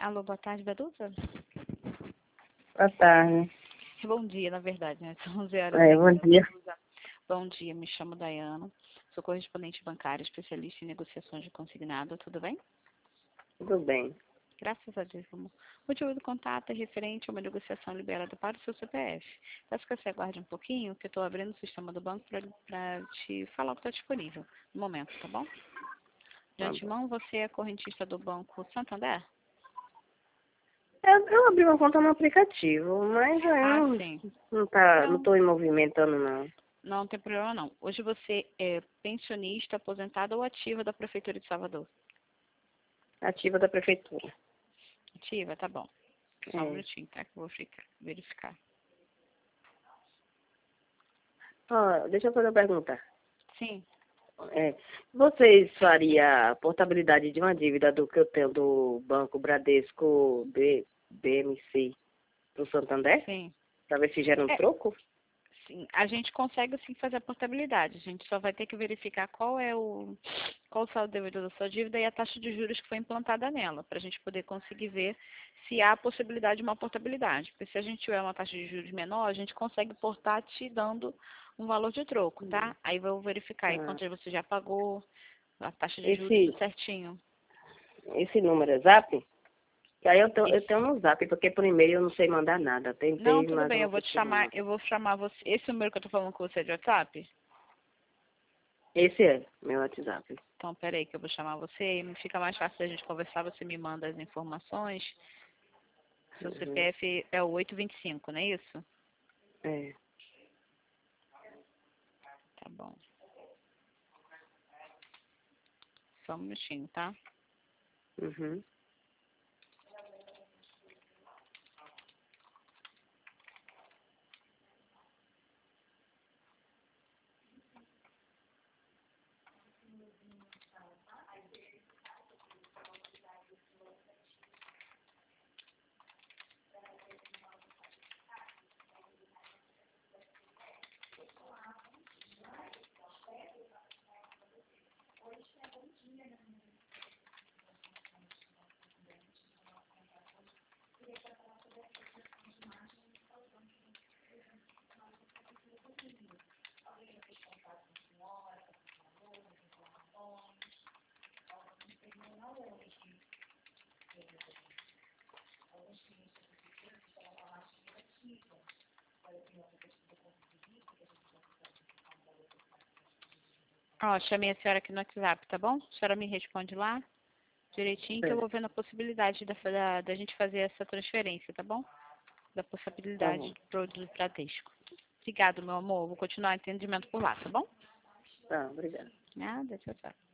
Alô, boa tarde, Bedusa? Boa tarde. Bom dia, na verdade, né? São 11 horas. Bom dia. Bedusa. Bom dia, me chamo Dayana, sou correspondente bancária, especialista em negociações de consignado, tudo bem? Tudo bem. Graças a Deus, amor. O motivo do contato é referente a uma negociação liberada para o seu CPF. Peço que você aguarde um pouquinho, que eu estou abrindo o sistema do banco para te falar o que está disponível no momento, tá bom? De antemão, você é correntista do Banco Santander? Eu abri uma conta no aplicativo, mas eu Sim. não estou me movimentando, não. Não tem problema, não. Hoje você é pensionista, aposentada ou ativa da Prefeitura de Salvador? Ativa da prefeitura. Ativa, tá bom. Só um É. minutinho, tá? Que eu vou verificar. Deixa eu fazer uma pergunta. Sim. Vocês fariam a portabilidade de uma dívida do que eu tenho do Banco Bradesco BMC do Santander? Sim. Para ver se gera um troco? Sim, a gente consegue sim fazer a portabilidade. A gente só vai ter que verificar qual o saldo devedor da sua dívida e a taxa de juros que foi implantada nela, para a gente poder conseguir ver se há a possibilidade de uma portabilidade. Porque se a gente tiver uma taxa de juros menor, a gente consegue portar te dando um valor de troco, tá? Aí vou verificar aí quanto você já pagou, a taxa de juros tudo certinho. Esse número é Zap? Que aí eu tenho no Zap, porque por e-mail eu não sei mandar nada. Não, Tentei, tudo mas bem, eu eu não vou te consigo chamar, mandar. eu vou chamar você. Esse número que eu tô falando com você é de WhatsApp? Esse é meu WhatsApp. Então, peraí que eu vou chamar você e fica mais fácil a gente conversar, você me manda as informações. Seu CPF é o 825, não é isso? É. Tá bom. Só um minutinho, tá? Uhum. Ó, chamei a senhora aqui no WhatsApp, tá bom? A senhora me responde lá direitinho que eu vou vendo a possibilidade da gente fazer essa transferência, tá bom? Da Tá possibilidade bom. do Bradesco. Obrigado, meu amor. Vou continuar atendimento por lá, tá bom? Tá, obrigada. Nada, tchau, tchau.